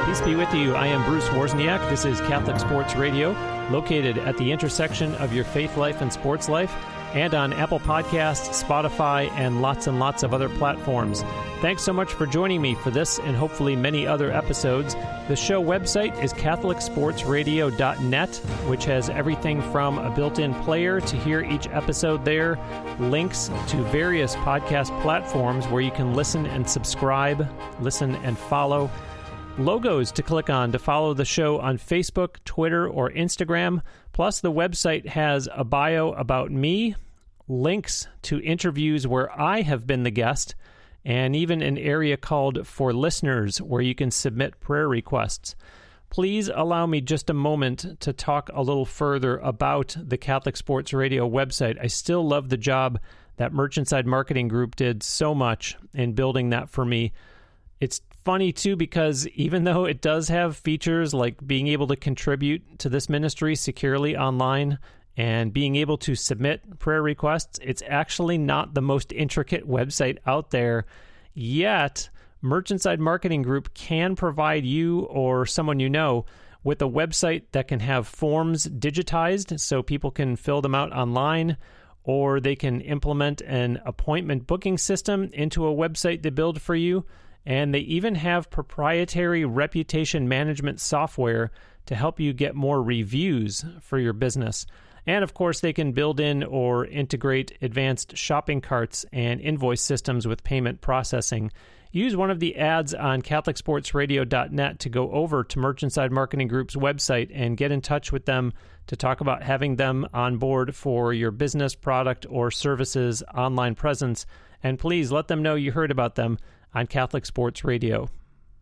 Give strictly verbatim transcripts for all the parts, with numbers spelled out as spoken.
Peace be with you. I am Bruce Wozniak. This is Catholic Sports Radio, located at the intersection of your faith life and sports life, and on Apple Podcasts, Spotify, and lots and lots of other platforms. Thanks so much for joining me for this and hopefully many other episodes. The show website is catholic sports radio dot net, which has everything from a built-in player to hear each episode there, links to various podcast platforms where you can listen and subscribe, listen and follow, logos to click on to follow the show on Facebook, Twitter, or Instagram. Plus, the website has a bio about me, links to interviews where I have been the guest, and even an area called For Listeners where you can submit prayer requests. Please allow me just a moment to talk a little further about the Catholic Sports Radio website. I still love the job that Merchantside Marketing Group did so much in building that for me. It's funny, too, because even though it does have features like being able to contribute to this ministry securely online and being able to submit prayer requests, it's actually not the most intricate website out there. Yet, Merchantside Marketing Group can provide you or someone you know with a website that can have forms digitized so people can fill them out online, or they can implement an appointment booking system into a website they build for you. And they even have proprietary reputation management software to help you get more reviews for your business. And of course, they can build in or integrate advanced shopping carts and invoice systems with payment processing. Use one of the ads on catholic sports radio dot net to go over to Merchantside Marketing Group's website and get in touch with them to talk about having them on board for your business, product, or services online presence. And please let them know you heard about them on Catholic Sports Radio.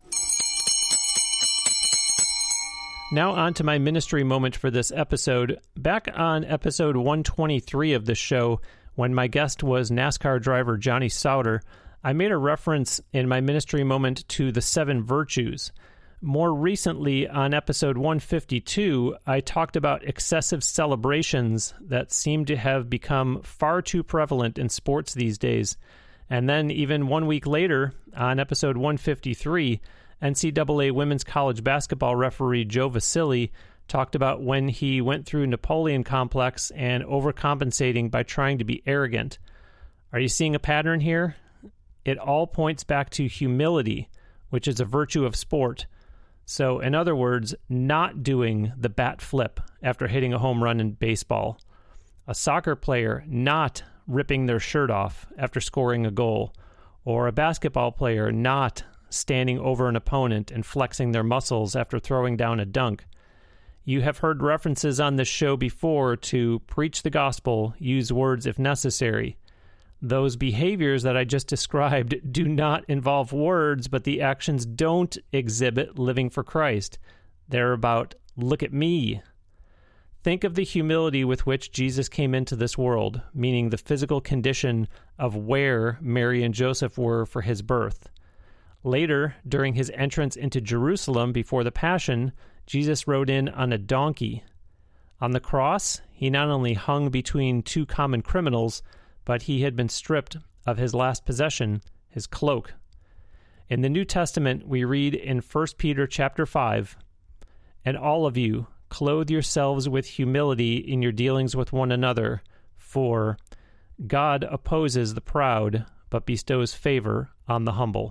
Now on to my ministry moment for this episode. Back on episode one twenty-three of this show, when my guest was NASCAR driver Johnny Sauter, I made a reference in my ministry moment to the seven virtues. More recently, on episode one fifty-two, I talked about excessive celebrations that seem to have become far too prevalent in sports these days. And then even one week later, on episode one fifty-three, N C double A women's college basketball referee Joe Vasili talked about when he went through Napoleon complex and overcompensating by trying to be arrogant. Are you seeing a pattern here? It all points back to humility, which is a virtue of sport. So, in other words, not doing the bat flip after hitting a home run in baseball. A soccer player not ripping their shirt off after scoring a goal, or a basketball player not standing over an opponent and flexing their muscles after throwing down a dunk. You have heard references on this show before to preach the gospel, use words if necessary. Those behaviors that I just described do not involve words, but the actions don't exhibit living for Christ. They're about, look at me. Think of the humility with which Jesus came into this world, meaning the physical condition of where Mary and Joseph were for his birth. Later, during his entrance into Jerusalem before the Passion, Jesus rode in on a donkey. On the cross, he not only hung between two common criminals, but he had been stripped of his last possession, his cloak. In the New Testament, we read in First Peter chapter five, "And all of you, clothe yourselves with humility in your dealings with one another, for God opposes the proud, but bestows favor on the humble."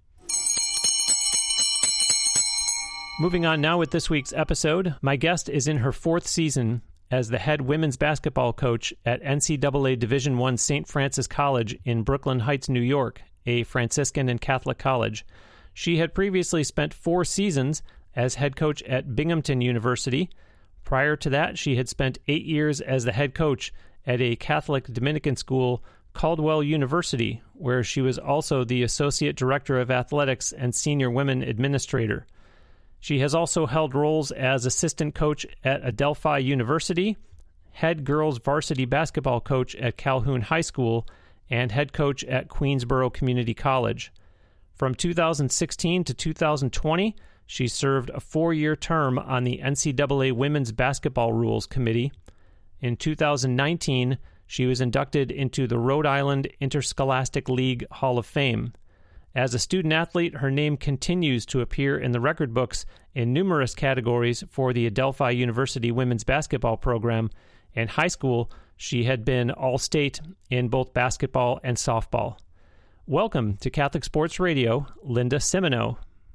Moving on now with this week's episode, my guest is in her fourth season as the head women's basketball coach at N C double A Division one Saint Francis College in Brooklyn Heights, New York, a Franciscan and Catholic college. She had previously spent four seasons as head coach at Binghamton University. Prior to that, she had spent eight years as the head coach at a Catholic Dominican school, Caldwell University, where she was also the associate director of athletics and senior women administrator. She has also held roles as assistant coach at Adelphi University, head girls varsity basketball coach at Calhoun High School, and head coach at Queensborough Community College. From two thousand sixteen to two thousand twenty, she served a four-year term on the N C double A Women's Basketball Rules Committee. In two thousand nineteen, she was inducted into the Rhode Island Interscholastic League Hall of Fame. As a student athlete, her name continues to appear in the record books in numerous categories for the Adelphi University women's basketball program. In high school, she had been All-State in both basketball and softball. Welcome to Catholic Sports Radio, Linda Simoneau.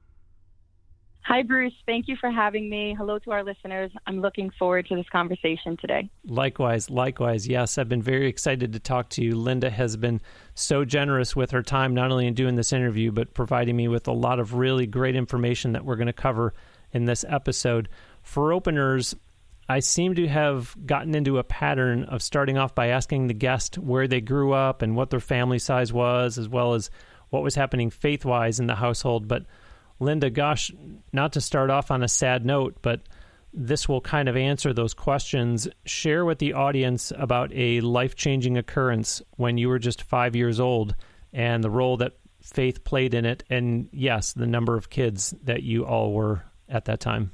Hi, Bruce. Thank you for having me. Hello to our listeners. I'm looking forward to this conversation today. Likewise, likewise. Yes, I've been very excited to talk to you. Linda has been so generous with her time, not only in doing this interview, but providing me with a lot of really great information that we're going to cover in this episode. For openers, I seem to have gotten into a pattern of starting off by asking the guest where they grew up and what their family size was, as well as what was happening faith-wise in the household. But Linda, gosh, not to start off on a sad note, but this will kind of answer those questions. Share with the audience about a life-changing occurrence when you were just five years old and the role that faith played in it, and yes, the number of kids that you all were at that time.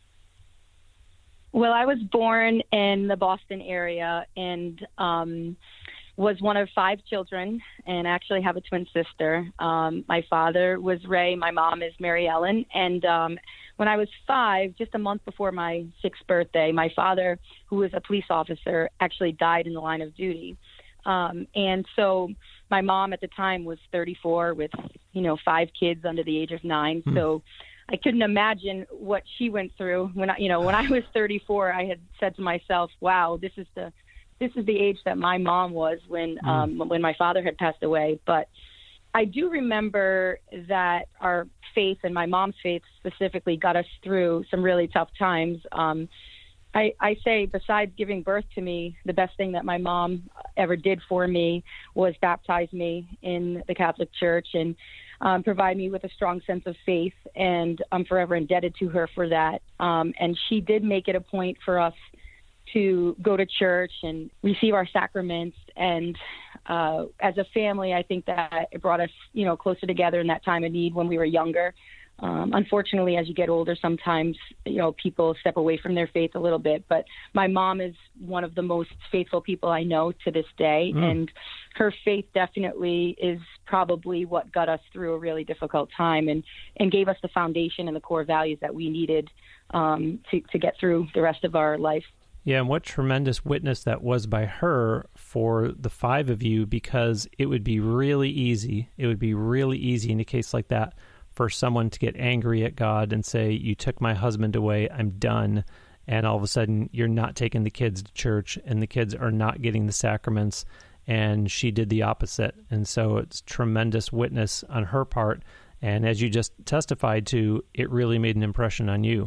Well, I was born in the Boston area and um, was one of five children, and actually have a twin sister. Um, my father was Ray. My mom is Mary Ellen. And um, when I was five, just a month before my sixth birthday, my father, who was a police officer, actually died in the line of duty. Um, and so my mom at the time was thirty-four with, you know, five kids under the age of nine. Hmm. So I couldn't imagine what she went through. When I, you know, when I was thirty-four, I had said to myself, wow, this is the This is the age that my mom was when mm. um, when my father had passed away. But I do remember that our faith, and my mom's faith specifically, got us through some really tough times. Um, I, I say, besides giving birth to me, the best thing that my mom ever did for me was baptize me in the Catholic Church and um, provide me with a strong sense of faith. And I'm forever indebted to her for that. Um, and she did make it a point for us to go to church and receive our sacraments. And uh, as a family, I think that it brought us, you know, closer together in that time of need when we were younger. Um, unfortunately, as you get older, sometimes, you know, people step away from their faith a little bit. But my mom is one of the most faithful people I know to this day. Mm. And her faith definitely is probably what got us through a really difficult time and, and gave us the foundation and the core values that we needed um, to, to get through the rest of our life. Yeah, and what tremendous witness that was by her for the five of you, because it would be really easy, it would be really easy in a case like that for someone to get angry at God and say, you took my husband away, I'm done, and all of a sudden you're not taking the kids to church and the kids are not getting the sacraments, and she did the opposite. And so it's tremendous witness on her part, and as you just testified to, it really made an impression on you.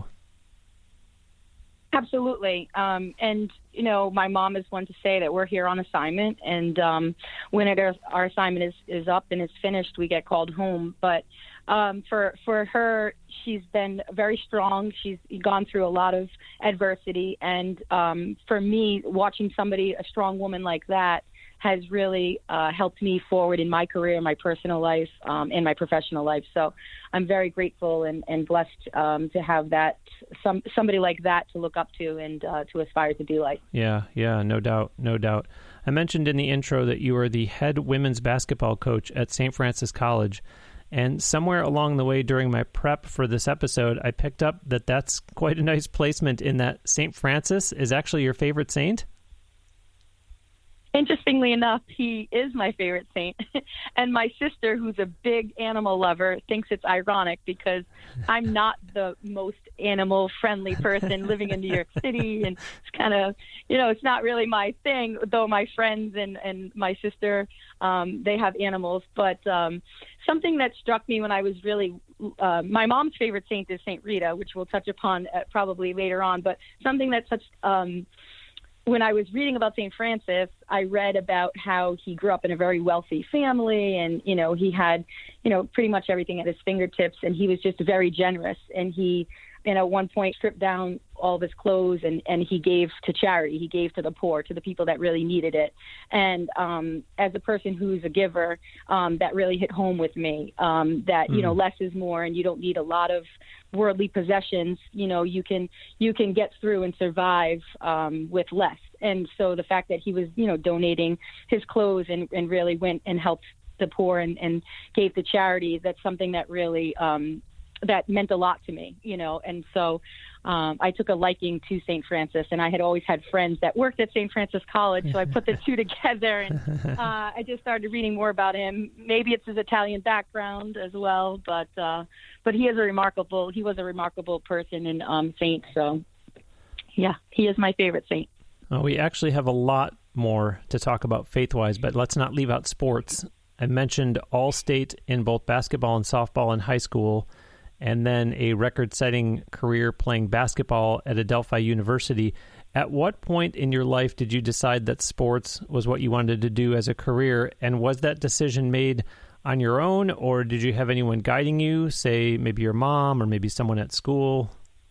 Absolutely. Um, and, you know, my mom is one to say that we're here on assignment. And um, when it is, our assignment is, is up and is finished, we get called home. But um, for for her, she's been very strong. She's gone through a lot of adversity. And um, for me, watching somebody, a strong woman like that, has really uh, helped me forward in my career, my personal life, um, and my professional life. So I'm very grateful and, and blessed um, to have that, some somebody like that to look up to and uh, to aspire to be like. Yeah, yeah, no doubt, no doubt. I mentioned in the intro that you are the head women's basketball coach at Saint Francis College. And somewhere along the way during my prep for this episode, I picked up that that's quite a nice placement in that Saint Francis is actually your favorite saint. Interestingly enough, he is my favorite saint. And my sister, who's a big animal lover, thinks it's ironic because I'm not the most animal-friendly person living in New York City. And it's kind of, you know, it's not really my thing, though my friends and, and my sister, um, they have animals. But um, something that struck me when I was really, uh, my mom's favorite saint is Saint Rita, which we'll touch upon uh, probably later on. But something that touched... Um, When I was reading about Saint Francis, I read about how he grew up in a very wealthy family and, you know, he had, you know, pretty much everything at his fingertips, and he was just very generous. And he, you know, at one point stripped down all of his clothes and, and he gave to charity. He gave to the poor, to the people that really needed it. And um, as a person who's a giver, um, that really hit home with me, um, that, mm. you know, less is more and you don't need a lot of worldly possessions. You know, you can you can get through and survive um, with less. And so the fact that he was, you know, donating his clothes and, and really went and helped the poor and, and gave to charity. That's something that really um, that meant a lot to me, you know. And so um, I took a liking to Saint Francis, and I had always had friends that worked at Saint Francis College, so I put the two together, and uh, I just started reading more about him. Maybe it's his Italian background as well, but uh, but he is a remarkable he was a remarkable person and um, saint. So yeah, he is my favorite saint. Well, we actually have a lot more to talk about faith-wise, but let's not leave out sports. I mentioned All-State in both basketball and softball in high school, and then a record-setting career playing basketball at Adelphi University. At what point in your life did you decide that sports was what you wanted to do as a career, and was that decision made on your own, or did you have anyone guiding you, say maybe your mom or maybe someone at school?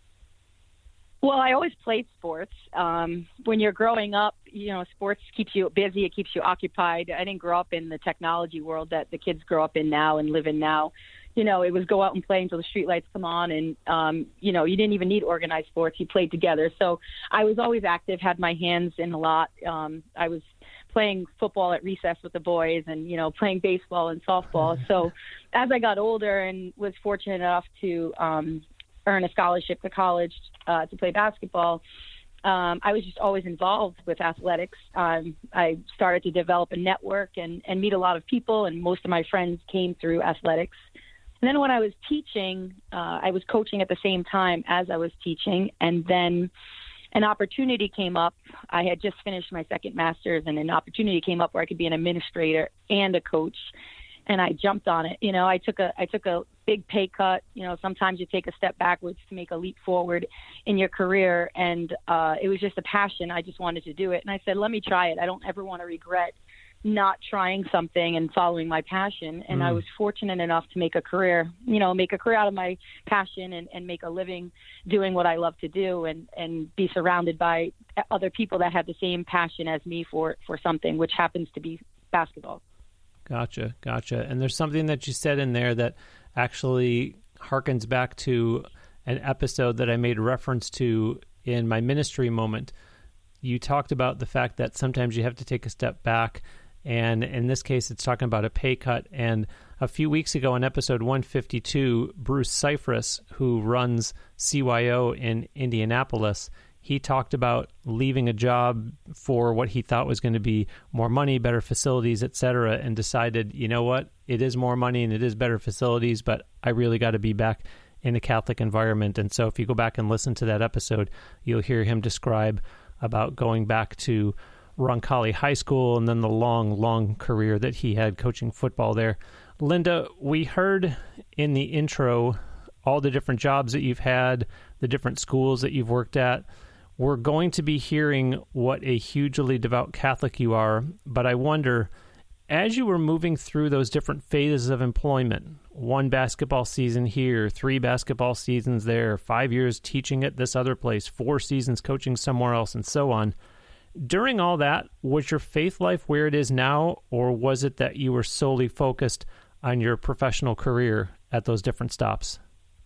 Well, I always played sports. Um, when you're growing up, you know, sports keeps you busy. It keeps you occupied. I didn't grow up in the technology world that the kids grow up in now and live in now. You know, it was go out and play until the streetlights come on. And, um, you know, you didn't even need organized sports. You played together. So I was always active, had my hands in a lot. Um, I was playing football at recess with the boys and, you know, playing baseball and softball. So as I got older and was fortunate enough to um, earn a scholarship to college uh, to play basketball, um, I was just always involved with athletics. Um, I started to develop a network and, and meet a lot of people, and most of my friends came through athletics. And then when I was teaching, uh, I was coaching at the same time as I was teaching, and then an opportunity came up. I had just finished my second master's, and an opportunity came up where I could be an administrator and a coach. And I jumped on it. You know, I took a I took a big pay cut. You know, sometimes you take a step backwards to make a leap forward in your career. And uh, it was just a passion. I just wanted to do it. And I said, let me try it. I don't ever want to regret not trying something and following my passion. And mm. I was fortunate enough to make a career, you know, make a career out of my passion and, and make a living doing what I love to do, and, and be surrounded by other people that have the same passion as me for, for something, which happens to be basketball. Gotcha, gotcha. And there's something that you said in there that actually harkens back to an episode that I made reference to in my ministry moment. You talked about the fact that sometimes you have to take a step back, and in this case, it's talking about a pay cut. And a few weeks ago in episode one fifty-two, Bruce Cypress, who runs C Y O in Indianapolis, he talked about leaving a job for what he thought was going to be more money, better facilities, et cetera, and decided, you know what, it is more money and it is better facilities, but I really got to be back in a Catholic environment. And so if you go back and listen to that episode, you'll hear him describe about going back to Roncalli High School and then the long, long career that he had coaching football there. Linda, we heard in the intro all the different jobs that you've had, the different schools that you've worked at. We're going to be hearing what a hugely devout Catholic you are, but I wonder, as you were moving through those different phases of employment, one basketball season here, three basketball seasons there, five years teaching at this other place, four seasons coaching somewhere else, and so on, during all that, was your faith life where it is now, or was it that you were solely focused on your professional career at those different stops?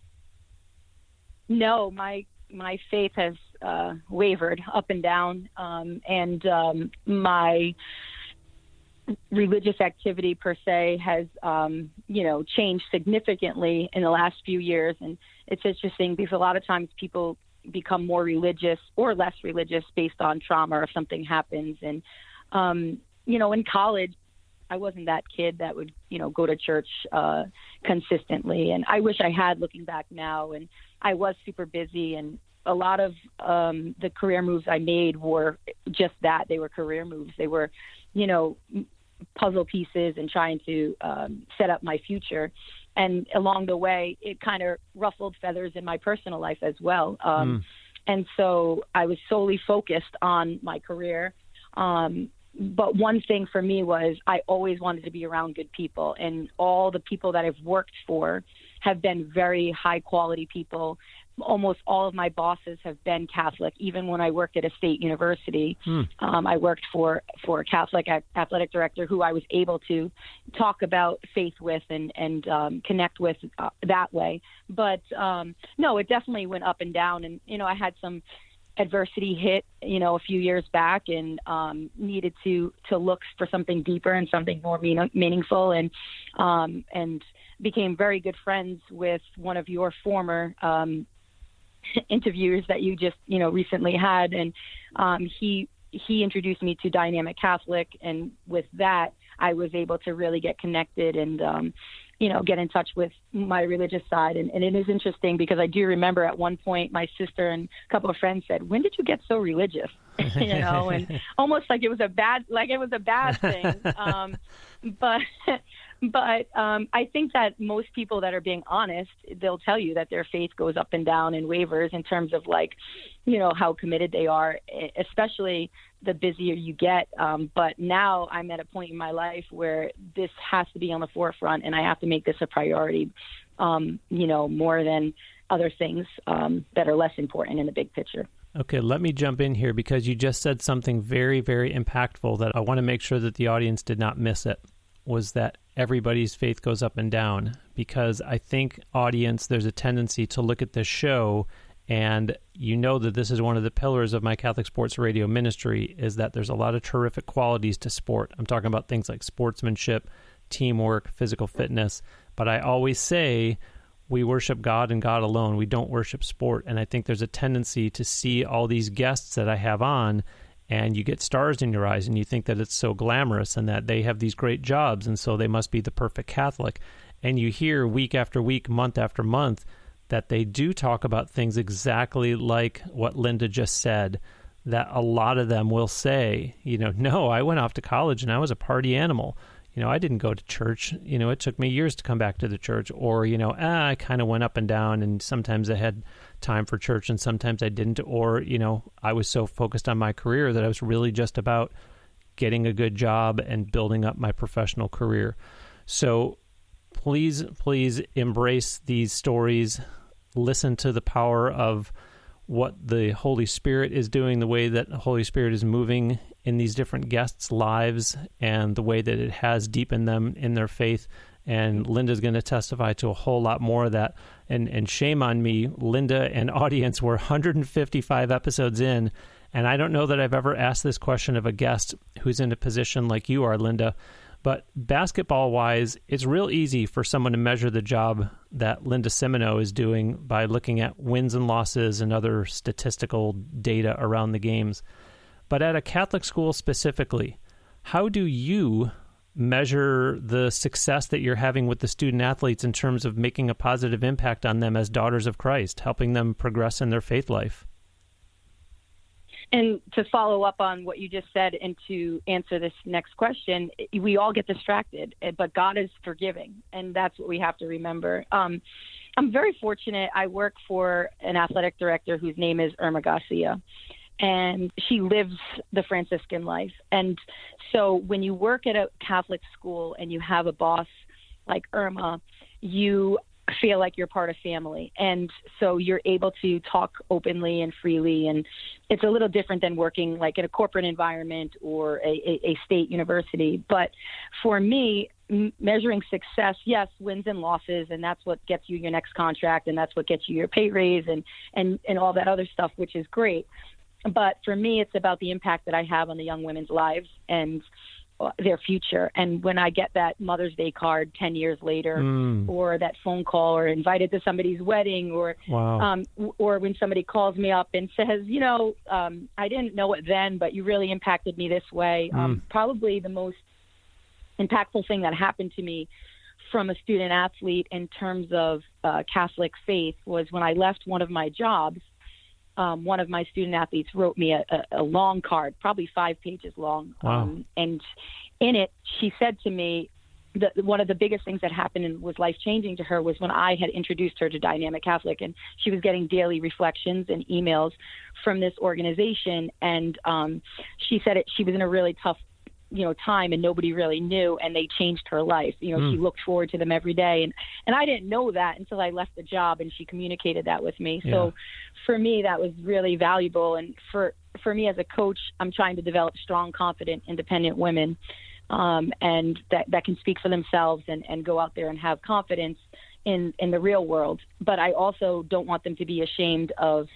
No, my my faith has uh, wavered up and down, um, and um, my religious activity per se has, um, you know, changed significantly in the last few years. And it's interesting because a lot of times people become more religious or less religious based on trauma or if something happens. And, um, you know, in college, I wasn't that kid that would, you know, go to church uh, consistently. And I wish I had, looking back now. And I was super busy, and a lot of um, the career moves I made were just that. They were career moves. They were, you know, puzzle pieces and trying to um, set up my future. And along the way, it kind of ruffled feathers in my personal life as well. Um, mm. And so I was solely focused on my career. Um, but one thing for me was I always wanted to be around good people, and all the people that I've worked for have been very high quality people. Almost all of my bosses have been Catholic. Even when I worked at a state university, hmm. um, I worked for, for a Catholic athletic director who I was able to talk about faith with and, and um, connect with uh, that way. But um, no, it definitely went up and down. And, you know, I had some adversity hit, you know, a few years back, and um, needed to to look for something deeper and something more mean, meaningful, and um, and became very good friends with one of your former um, interviewers that you just, you know, recently had, and um, he he introduced me to Dynamic Catholic, and with that, I was able to really get connected and um, you know, get in touch with my religious side. And, and it is interesting because I do remember at one point my sister and a couple of friends said, "When did you get so religious?" you know, and almost like it was a bad, like it was a bad thing. um, but, but um, I think that most people that are being honest, they'll tell you that their faith goes up and down and wavers in terms of like, you know, how committed they are, especially the busier you get. Um, but now I'm at a point in my life where this has to be on the forefront, and I have to make this a priority, um, you know, more than other things um, that are less important in the big picture. Okay, let me jump in here because you just said something very, very impactful that I want to make sure that the audience did not miss it, was that everybody's faith goes up and down. Because I think, audience, there's a tendency to look at this show, and you know that this is one of the pillars of my Catholic Sports Radio ministry, is that there's a lot of terrific qualities to sport. I'm talking about things like sportsmanship, teamwork, physical fitness. But I always say we worship God and God alone. We don't worship sport. And I think there's a tendency to see all these guests that I have on, and you get stars in your eyes, and you think that it's so glamorous and that they have these great jobs, and so they must be the perfect Catholic. And you hear week after week, month after month, that they do talk about things exactly like what Linda just said, that a lot of them will say, you know, no, I went off to college and I was a party animal. You know, I didn't go to church. You know, it took me years to come back to the church. Or, you know, ah, I kind of went up and down, and sometimes I had time for church and sometimes I didn't. Or, you know, I was so focused on my career that I was really just about getting a good job and building up my professional career. So please, please embrace these stories. Listen to the power of what the Holy Spirit is doing, the way that the Holy Spirit is moving in these different guests' lives, and the way that it has deepened them in their faith. And Linda's going to testify to a whole lot more of that. And, and shame on me, Linda and audience, we're one hundred fifty-five episodes in, and I don't know that I've ever asked this question of a guest who's in a position like you are, Linda. But basketball-wise, it's real easy for someone to measure the job that Linda Simoneau is doing by looking at wins and losses and other statistical data around the games. But at a Catholic school specifically, how do you measure the success that you're having with the student athletes in terms of making a positive impact on them as daughters of Christ, helping them progress in their faith life? And to follow up on what you just said and to answer this next question, we all get distracted, but God is forgiving, and that's what we have to remember. Um, I'm very fortunate. I work for an athletic director whose name is Irma Garcia, and she lives the Franciscan life. And so when you work at a Catholic school and you have a boss like Irma, you feel like you're part of family. And so you're able to talk openly and freely. And it's a little different than working like in a corporate environment or a, a, a state university. But for me, m- measuring success, yes, wins and losses, and that's what gets you your next contract, and that's what gets you your pay raise and, and, and all that other stuff, which is great. But for me, it's about the impact that I have on the young women's lives and their future. And when I get that Mother's Day card ten years later, mm. or that phone call, or invited to somebody's wedding, or wow. um, or when somebody calls me up and says, you know, um, I didn't know it then, but you really impacted me this way. Mm. Um, probably the most impactful thing that happened to me from a student athlete in terms of uh, Catholic faith was when I left one of my jobs. Um, one of my student athletes wrote me a, a, a long card, probably five pages long. Wow. Um, and in it, she said to me that one of the biggest things that happened and was life-changing to her was when I had introduced her to Dynamic Catholic, and she was getting daily reflections and emails from this organization. And um, she said it, she was in a really tough you know, time, and nobody really knew, and they changed her life. You know, mm. she looked forward to them every day. And, and I didn't know that until I left the job, and she communicated that with me. Yeah. So for me, that was really valuable. And for, for me as a coach, I'm trying to develop strong, confident, independent women, um, and that, that can speak for themselves and, and go out there and have confidence in, in the real world. But I also don't want them to be ashamed of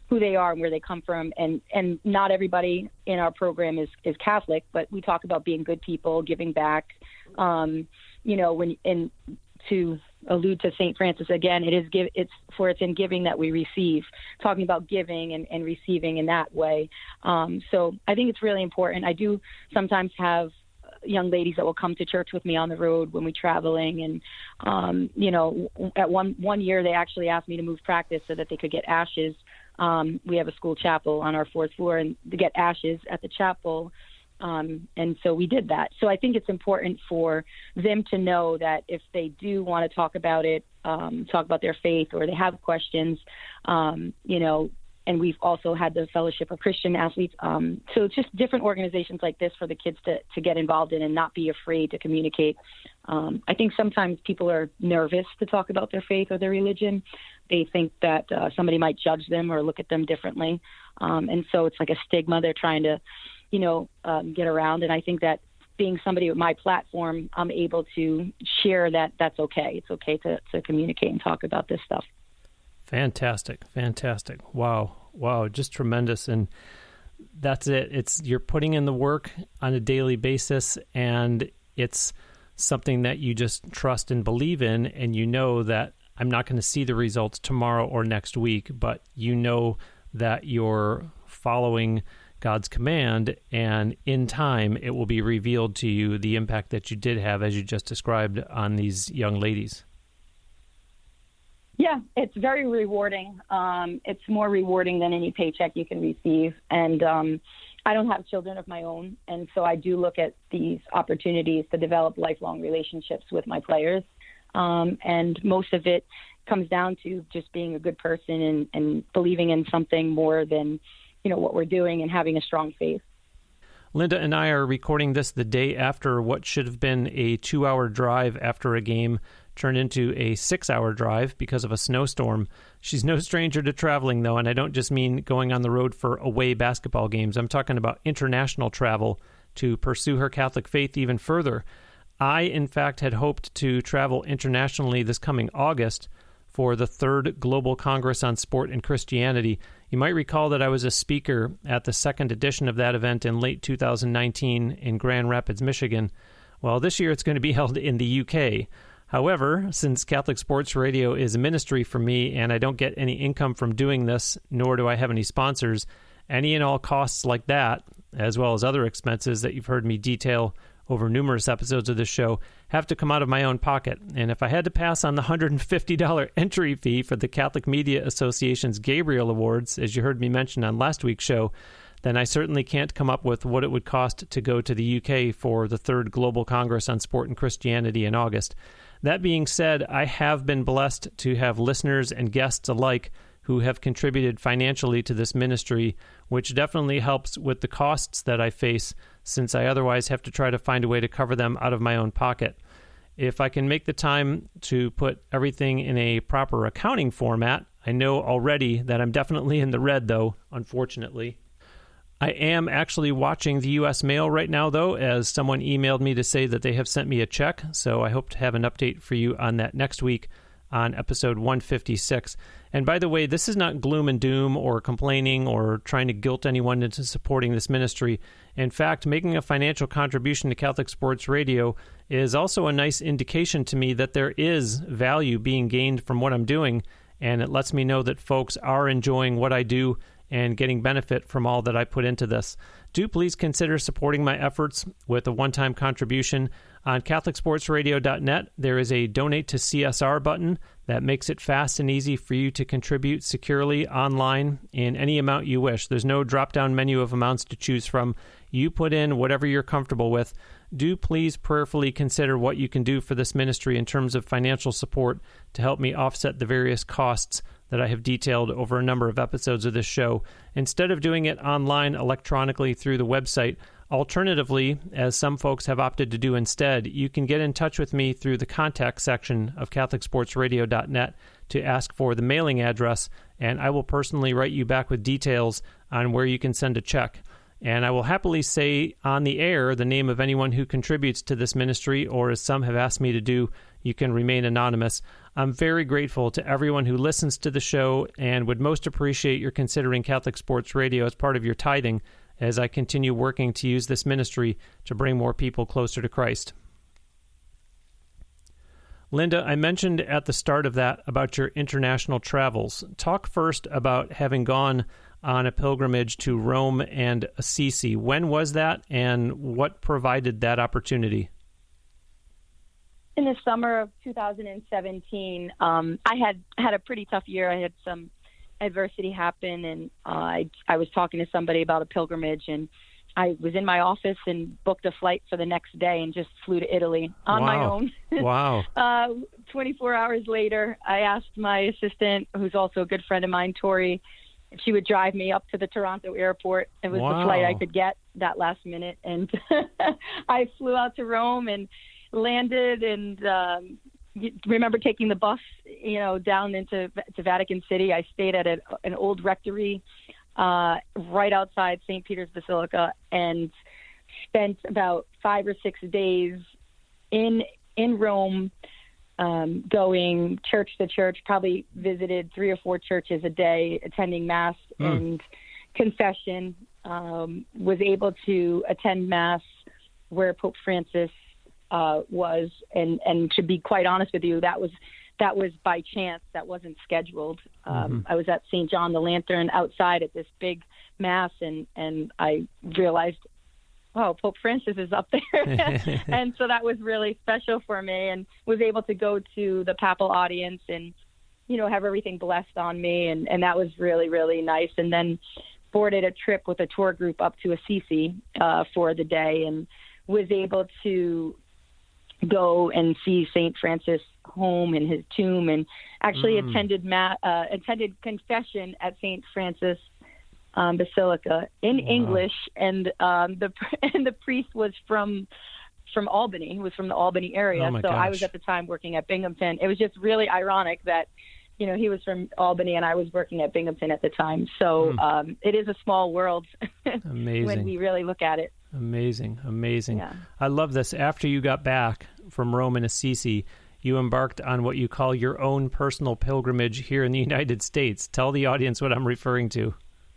who they are and where they come from. And, and not everybody in our program is, is Catholic, but we talk about being good people, giving back, um, you know, when, and to allude to Saint Francis again, it is give it's for it's in giving that we receive, talking about giving and, and receiving in that way. Um, so I think it's really important. I do sometimes have young ladies that will come to church with me on the road when we're traveling. And, um, you know, at one, one year they actually asked me to move practice so that they could get ashes. Um, we have a school chapel on our fourth floor, and to get ashes at the chapel. Um, and so we did that. So I think it's important for them to know that if they do want to talk about it, um, talk about their faith, or they have questions, um, you know, and we've also had the Fellowship of Christian Athletes. Um, so it's just different organizations like this for the kids to, to get involved in and not be afraid to communicate. Um, I think sometimes people are nervous to talk about their faith or their religion. They think that uh, somebody might judge them or look at them differently. Um, and so it's like a stigma they're trying to, you know, um, get around. And I think that being somebody with my platform, I'm able to share that that's okay. It's okay to, to communicate and talk about this stuff. Fantastic. Fantastic. Wow. Wow. Just tremendous. And that's it. It's, you're putting in the work on a daily basis, and it's something that you just trust and believe in. And you know that I'm not going to see the results tomorrow or next week, but you know that you're following God's command, and in time it will be revealed to you the impact that you did have, as you just described, on these young ladies. Yeah, it's very rewarding. Um, it's more rewarding than any paycheck you can receive. And um, I don't have children of my own, and so I do look at these opportunities to develop lifelong relationships with my players. Um, and most of it comes down to just being a good person and, and believing in something more than, you know, what we're doing, and having a strong faith. Linda and I are recording this the day after what should have been a two-hour drive after a game turned into a six-hour drive because of a snowstorm. She's no stranger to traveling, though, and I don't just mean going on the road for away basketball games. I'm talking about international travel to pursue her Catholic faith even further. I, in fact, had hoped to travel internationally this coming August for the third Global Congress on Sport and Christianity. You might recall that I was a speaker at the second edition of that event in late two thousand nineteen in Grand Rapids, Michigan. Well, this year it's going to be held in the U K. However, since Catholic Sports Radio is a ministry for me and I don't get any income from doing this, nor do I have any sponsors, any and all costs like that, as well as other expenses that you've heard me detail over numerous episodes of this show, have to come out of my own pocket. And if I had to pass on the one hundred fifty dollars entry fee for the Catholic Media Association's Gabriel Awards, as you heard me mention on last week's show, then I certainly can't come up with what it would cost to go to the U K for the third Global Congress on Sport and Christianity in August. That being said, I have been blessed to have listeners and guests alike who have contributed financially to this ministry, which definitely helps with the costs that I face, since I otherwise have to try to find a way to cover them out of my own pocket. If I can make the time to put everything in a proper accounting format, I know already that I'm definitely in the red, though, unfortunately. I am actually watching the U S mail right now, though, as someone emailed me to say that they have sent me a check, so I hope to have an update for you on that next week on episode one fifty-six. And by the way, this is not gloom and doom or complaining or trying to guilt anyone into supporting this ministry. In fact, making a financial contribution to Catholic Sports Radio is also a nice indication to me that there is value being gained from what I'm doing, and it lets me know that folks are enjoying what I do and getting benefit from all that I put into this. Do please consider supporting my efforts with a one-time contribution. On Catholic Sports Radio dot net, there is a Donate to C S R button that makes it fast and easy for you to contribute securely online in any amount you wish. There's no drop-down menu of amounts to choose from. You put in whatever you're comfortable with. Do please prayerfully consider what you can do for this ministry in terms of financial support to help me offset the various costs that I have detailed over a number of episodes of this show. Instead of doing it online electronically through the website, alternatively, as some folks have opted to do instead, you can get in touch with me through the contact section of Catholic Sports Radio dot net to ask for the mailing address, and I will personally write you back with details on where you can send a check. And I will happily say on the air the name of anyone who contributes to this ministry, or as some have asked me to do, you can remain anonymous. I'm very grateful to everyone who listens to the show and would most appreciate your considering Catholic Sports Radio as part of your tithing as I continue working to use this ministry to bring more people closer to Christ. Linda, I mentioned at the start of that about your international travels. Talk first about having gone on a pilgrimage to Rome and Assisi. When was that, and what provided that opportunity? In the summer of two thousand seventeen, um, I had had a pretty tough year. I had some adversity happen, and uh, I, I was talking to somebody about a pilgrimage, and I was in my office and booked a flight for the next day and just flew to Italy on wow. my own. Wow. uh, twenty-four hours later, I asked my assistant, who's also a good friend of mine, Tori, if she would drive me up to the Toronto airport. It was wow. the flight I could get that last minute. And I flew out to Rome and landed, and um, remember taking the bus, you know, down into to Vatican City. I stayed at a, an old rectory uh, right outside Saint Peter's Basilica, and spent about five or six days in in Rome, um, going church to church. Probably visited three or four churches a day, attending Mass mm. and confession. Um, was able to attend Mass where Pope Francis Uh, was, and, and to be quite honest with you, that was that was by chance. That wasn't scheduled. Um, mm-hmm. I was at Saint John the Lantern outside at this big Mass, and, and I realized, oh, Pope Francis is up there. And so that was really special for me, and was able to go to the papal audience and, you know, have everything blessed on me. And, and that was really, really nice. And then boarded a trip with a tour group up to Assisi uh, for the day, and was able to go and see Saint Francis home and his tomb, and actually mm. attended ma- uh, attended confession at Saint Francis um, Basilica in wow. English, and um, the and the priest was from from Albany. He was from the Albany area, oh so gosh. I was at the time working at Binghamton. It was just really ironic that, you know, he was from Albany and I was working at Binghamton at the time. So mm. um, it is a small world Amazing. when we really look at it. Amazing, amazing. Yeah. I love this. After you got back from Rome and Assisi, you embarked on what you call your own personal pilgrimage here in the United States. Tell the audience what I'm referring to.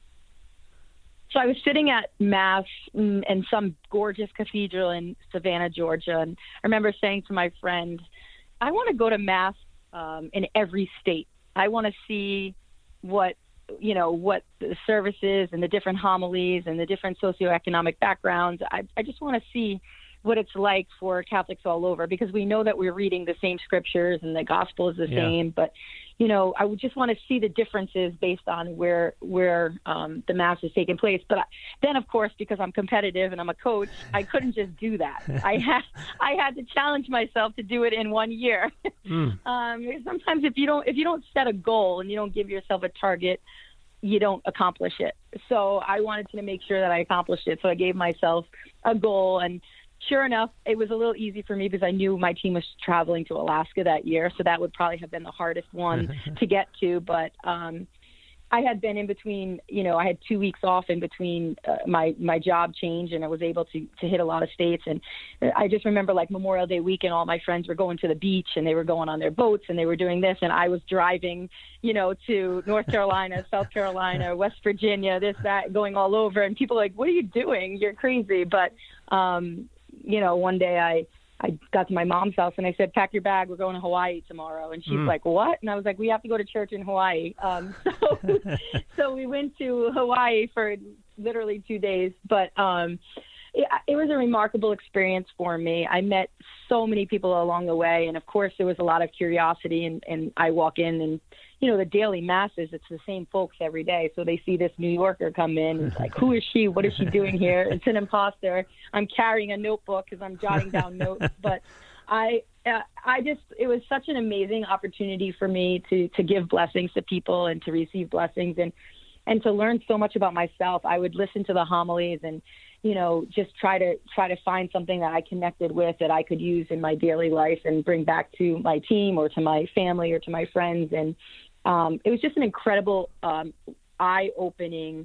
So I was sitting at Mass in, in some gorgeous cathedral in Savannah, Georgia, and I remember saying to my friend, I want to go to Mass um, in every state. I want to see what you know, what the services and the different homilies and the different socioeconomic backgrounds. I, I just want to see what it's like for Catholics all over, because we know that we're reading the same scriptures and the gospel is the yeah. same, but, you know, I would just want to see the differences based on where, where um, the Mass is taking place. But I, then, of course, because I'm competitive and I'm a coach, I couldn't just do that. I had, I had to challenge myself to do it in one year. Mm. um, sometimes if you don't, if you don't set a goal and you don't give yourself a target, you don't accomplish it. So I wanted to make sure that I accomplished it. So I gave myself a goal, and sure enough, it was a little easy for me because I knew my team was traveling to Alaska that year. So that would probably have been the hardest one to get to. But um, I had been in between, you know, I had two weeks off in between uh, my, my job change, and I was able to, to hit a lot of states. And I just remember, like, Memorial Day weekend, all my friends were going to the beach and they were going on their boats and they were doing this. And I was driving, you know, to North Carolina, South Carolina, West Virginia, this, that, going all over. And people are like, what are you doing? You're crazy. But, um, you know, one day I, I got to my mom's house and I said, pack your bag, we're going to Hawaii tomorrow. And she's mm. like, what? And I was like, we have to go to church in Hawaii. Um, so, so we went to Hawaii for literally two days. But um, it, it was a remarkable experience for me. I met so many people along the way. And of course, there was a lot of curiosity. And, and I walk in and, you know, the daily masses, it's the same folks every day. So they see this New Yorker come in. And it's like, who is she? What is she doing here? It's an imposter. I'm carrying a notebook because I'm jotting down notes. But I, uh, I just, it was such an amazing opportunity for me to, to give blessings to people and to receive blessings and, and to learn so much about myself. I would listen to the homilies and, you know, just try to try to find something that I connected with that I could use in my daily life and bring back to my team or to my family or to my friends. And um, it was just an incredible, um, eye-opening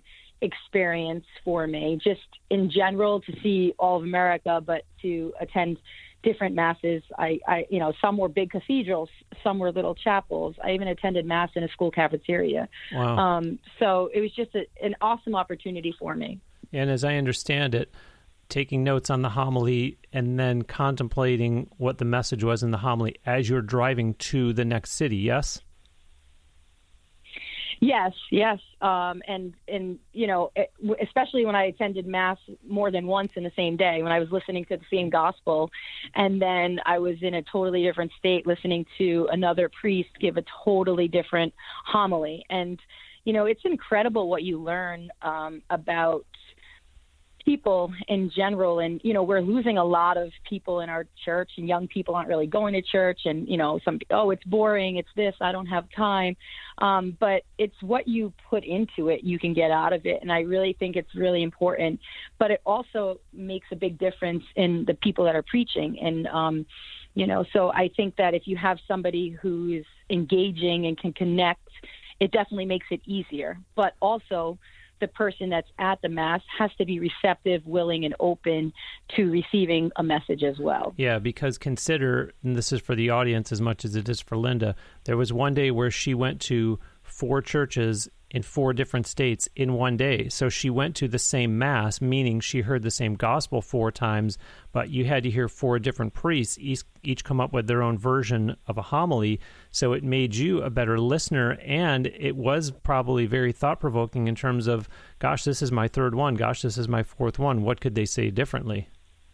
experience for me, just in general, to see all of America, but to attend different masses. I, I, you know, some were big cathedrals, some were little chapels. I even attended mass in a school cafeteria. Wow. Um, so it was just a, an awesome opportunity for me. And as I understand it, taking notes on the homily and then contemplating what the message was in the homily as you're driving to the next city, yes? Yes, yes. Um, and, and, you know, it, especially when I attended Mass more than once in the same day, when I was listening to the same gospel, and then I was in a totally different state listening to another priest give a totally different homily. And, you know, it's incredible what you learn um, about people in general. And, you know, we're losing a lot of people in our church, and young people aren't really going to church. And, you know, some, oh, it's boring. It's this, I don't have time. Um, but it's what you put into it, you can get out of it. And I really think it's really important, but it also makes a big difference in the people that are preaching. And, um, you know, so I think that if you have somebody who is engaging and can connect, it definitely makes it easier. But also, the person that's at the Mass has to be receptive, willing, and open to receiving a message as well. Yeah, because consider, and this is for the audience as much as it is for Linda, there was one day where she went to four churches in four different states in one day. So she went to the same Mass, meaning she heard the same gospel four times, but you had to hear four different priests, each, each come up with their own version of a homily. So it made you a better listener, and it was probably very thought-provoking in terms of, gosh, this is my third one. Gosh, this is my fourth one. What could they say differently?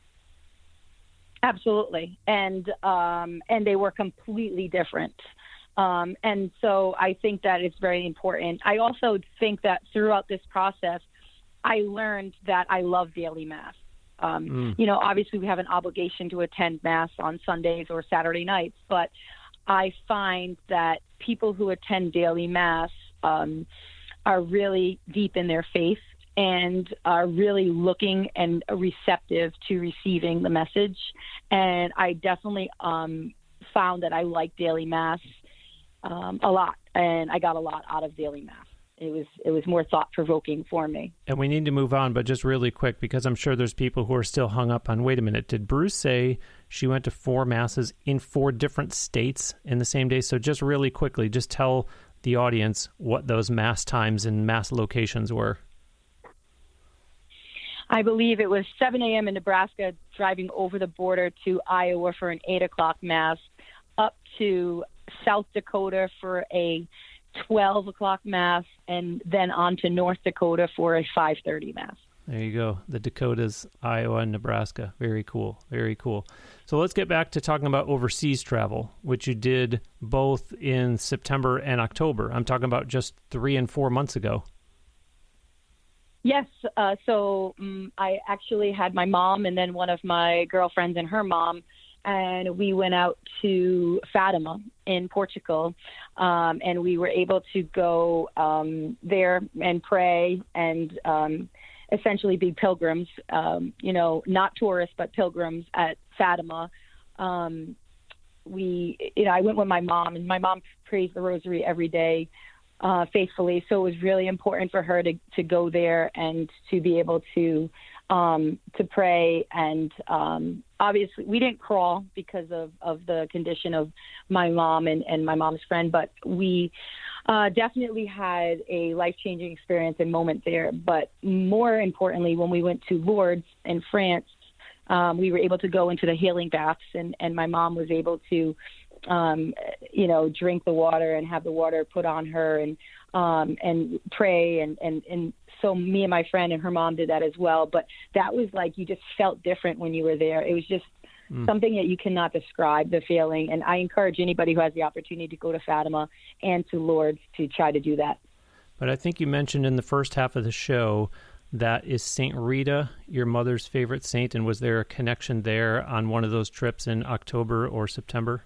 Absolutely. And um, and they were completely different. Um, and so I think that it's very important. I also think that throughout this process, I learned that I love daily Mass. Um, mm. You know, obviously we have an obligation to attend Mass on Sundays or Saturday nights, but I find that people who attend daily Mass um, are really deep in their faith and are really looking and receptive to receiving the message. And I definitely um, found that I like daily Mass Um, a lot, and I got a lot out of daily Mass. It was it was more thought-provoking for me. And we need to move on, but just really quick, because I'm sure there's people who are still hung up on, wait a minute, did Bruce say she went to four Masses in four different states in the same day? So just really quickly, just tell the audience what those Mass times and Mass locations were. I believe it was seven a.m. in Nebraska, driving over the border to Iowa for an eight o'clock Mass, up to South Dakota for a twelve o'clock Mass, and then on to North Dakota for a five thirty Mass. There you go. The Dakotas, Iowa, and Nebraska. Very cool. Very cool. So let's get back to talking about overseas travel, which you did both in September and October. I'm talking about just three and four months ago. Yes. Uh, so um, I actually had my mom and then one of my girlfriends and her mom, and we went out to Fatima in Portugal, um, and we were able to go um, there and pray and um, essentially be pilgrims, um, you know, not tourists, but pilgrims at Fatima. Um, we, you know, I went with my mom, and my mom prays the rosary every day uh, faithfully, so it was really important for her to, to go there and to be able to Um, to pray. And um, obviously we didn't crawl because of, of the condition of my mom and, and my mom's friend, but we uh, definitely had a life-changing experience and moment there. But more importantly, when we went to Lourdes in France, um, we were able to go into the healing baths, and, and my mom was able to, um, you know, drink the water and have the water put on her, and um, and pray. And, and, and so me and my friend and her mom did that as well. But that was like, you just felt different when you were there. It was just mm. something that you cannot describe, the feeling. And I encourage anybody who has the opportunity to go to Fatima and to Lourdes to try to do that. But I think you mentioned in the first half of the show that is Saint Rita, your mother's favorite saint, and was there a connection there on one of those trips in October or September?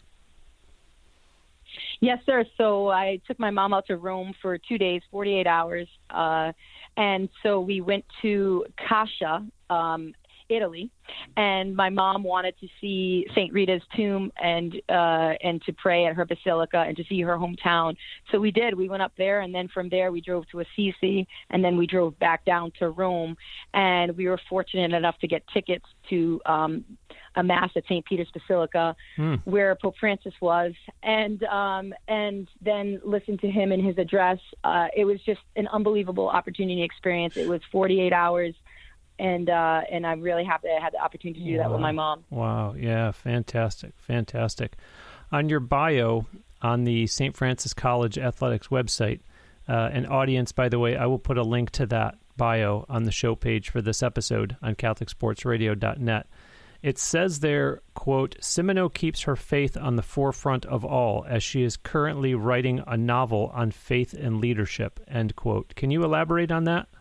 Yes, sir. So I took my mom out to Rome for two days, forty-eight hours. Uh, and so we went to Cascia. Um, Italy, and my mom wanted to see Saint Rita's tomb and uh, and to pray at her basilica and to see her hometown. So we did. We went up there, and then from there we drove to Assisi, and then we drove back down to Rome, and we were fortunate enough to get tickets to um, a mass at Saint Peter's Basilica, mm. where Pope Francis was, and um, and then listen to him in his address. Uh, it was just an unbelievable opportunity experience. It was forty-eight hours. And uh, and I'm really happy I had the opportunity to do wow. that with my mom. Wow, yeah, fantastic, fantastic. On your bio on the Saint Francis College Athletics website, uh, an audience, by the way, I will put a link to that bio on the show page for this episode on Catholic Sports Radio dot net. It says there, quote, Simoneau keeps her faith on the forefront of all as she is currently writing a novel on faith and leadership, end quote. Can you elaborate on that?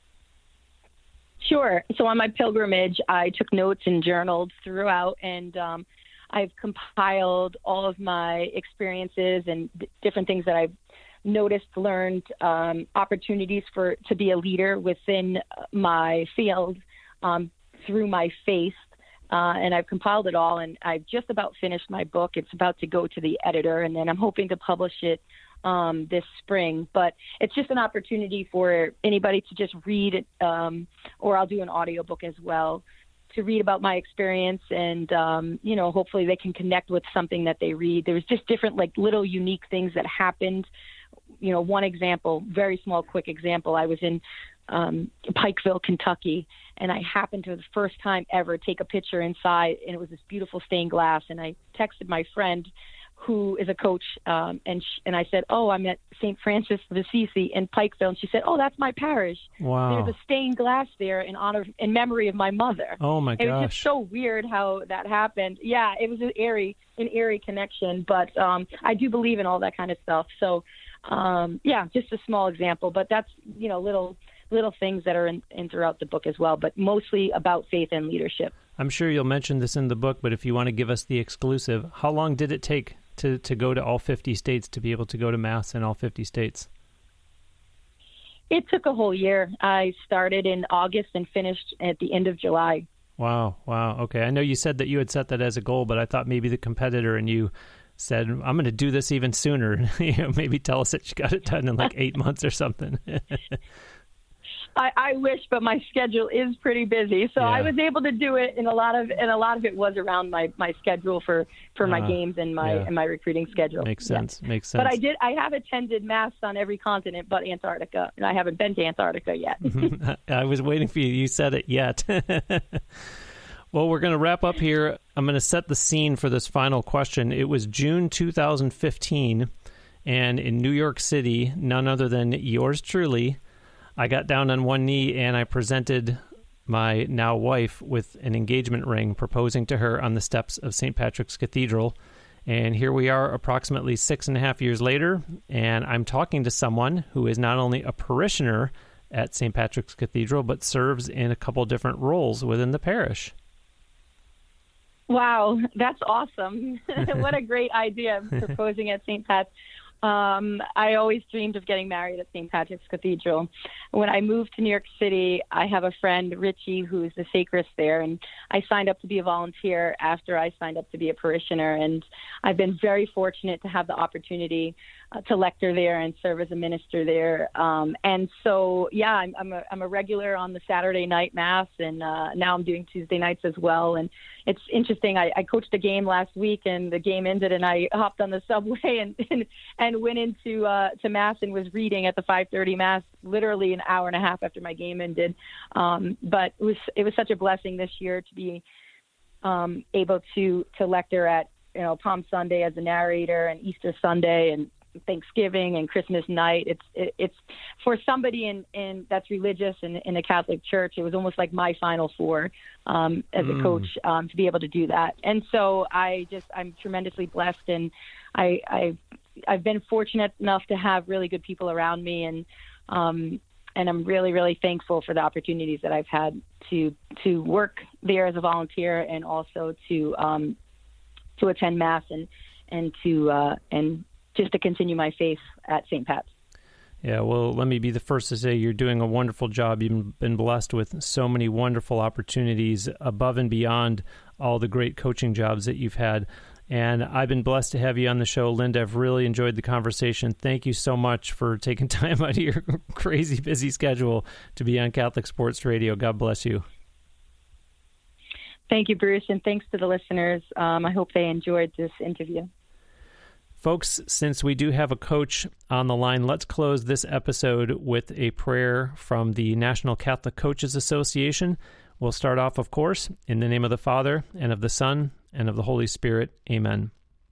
Sure. So on my pilgrimage, I took notes and journaled throughout, and um, I've compiled all of my experiences and d- different things that I've noticed, learned, um, opportunities for to be a leader within my field um, through my faith. Uh, and I've compiled it all, and I've just about finished my book. It's about to go to the editor, and then I'm hoping to publish it um, this spring. But it's just an opportunity for anybody to just read it, um, or I'll do an audiobook as well, to read about my experience, and, um, you know, hopefully they can connect with something that they read. There's just different, like, little unique things that happened. You know, one example, very small, quick example, I was in um, Pikeville, Kentucky, and I happened to, the first time ever, take a picture inside, and it was this beautiful stained glass, and I texted my friend, who is a coach, um, and sh- and I said, oh, I'm at Saint Francis of Assisi in Pikeville, and she said, oh, that's my parish. Wow. There's a stained glass there in honor, in memory of my mother. Oh my gosh. It was just so weird how that happened. Yeah, it was an eerie, an eerie connection, but um, I do believe in all that kind of stuff. So, um, yeah, just a small example, but that's, you know, little little things that are in, in throughout the book as well, but mostly about faith and leadership. I'm sure you'll mention this in the book, but if you want to give us the exclusive, how long did it take to, to go to all fifty states, to be able to go to Mass in all fifty states? It took a whole year. I started in August and finished at the end of July. Wow, wow. Okay, I know you said that you had set that as a goal, but I thought maybe the competitor and you said, I'm going to do this even sooner. You know, maybe tell us that you got it done in like eight months or something. I, I wish, but my schedule is pretty busy, so yeah. I was able to do it, and a lot of and a lot of it was around my, my schedule for, for my uh, games and my yeah. and my recruiting schedule. Makes sense. Yeah. Makes sense. But I did. I have attended Mass on every continent but Antarctica, and I haven't been to Antarctica yet. I was waiting for you. You said it yet. Well, we're going to wrap up here. I'm going to set the scene for this final question. It was June two thousand fifteen, and in New York City, none other than yours truly, I got down on one knee and I presented my now wife with an engagement ring, proposing to her on the steps of Saint Patrick's Cathedral. And here we are approximately six and a half years later, and I'm talking to someone who is not only a parishioner at Saint Patrick's Cathedral, but serves in a couple different roles within the parish. Wow, that's awesome. What a great idea, proposing at Saint Pat's. Um, I always dreamed of getting married at Saint Patrick's Cathedral. When I moved to New York City, I have a friend, Richie, who's the sacrist there, and I signed up to be a volunteer after I signed up to be a parishioner, and I've been very fortunate to have the opportunity uh, to lector there and serve as a minister there. Um, and so, yeah, I'm, I'm, a, I'm a regular on the Saturday night Mass, and uh, now I'm doing Tuesday nights as well. And it's interesting. I, I coached a game last week, and the game ended, and I hopped on the subway and and, and went into uh, to Mass and was reading at the five thirty Mass, literally an hour and a half after my game ended. Um, but it was it was such a blessing this year to be um, able to to lector at, you know, Palm Sunday as a narrator, and Easter Sunday, and Thanksgiving and Christmas night. It's it, it's for somebody in, in that's religious in, in the Catholic Church. It was almost like my Final Four um, as mm. a coach um, to be able to do that. And so I just I'm tremendously blessed, and I I've, I've been fortunate enough to have really good people around me, and um, and I'm really really thankful for the opportunities that I've had to to work there as a volunteer, and also to um, to attend Mass and and to uh, and just to continue my faith at Saint Pat's. Yeah, well, let me be the first to say you're doing a wonderful job. You've been blessed with so many wonderful opportunities above and beyond all the great coaching jobs that you've had. And I've been blessed to have you on the show. Linda, I've really enjoyed the conversation. Thank you so much for taking time out of your crazy busy schedule to be on Catholic Sports Radio. God bless you. Thank you, Bruce, and thanks to the listeners. Um, I hope they enjoyed this interview. Folks, since we do have a coach on the line, let's close this episode with a prayer from the National Catholic Coaches Association. We'll start off, of course, in the name of the Father, and of the Son, and of the Holy Spirit. Amen.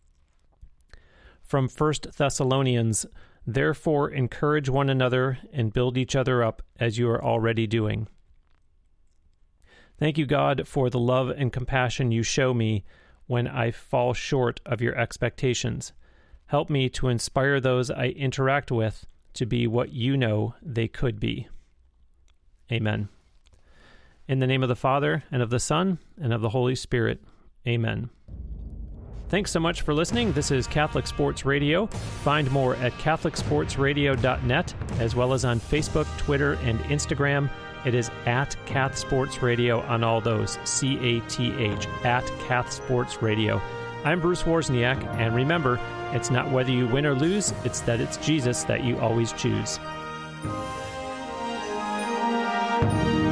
From First Thessalonians, therefore encourage one another and build each other up as you are already doing. Thank you, God, for the love and compassion you show me when I fall short of your expectations. Help me to inspire those I interact with to be what you know they could be. Amen. In the name of the Father, and of the Son, and of the Holy Spirit. Amen. Thanks so much for listening. This is Catholic Sports Radio. Find more at catholic sports radio dot net, as well as on Facebook, Twitter, and Instagram. It is at Cath Sports Radio on all those, C A T H, at Cath Sports Radio. I'm Bruce Wozniak, and remember, it's not whether you win or lose, it's that it's Jesus that you always choose.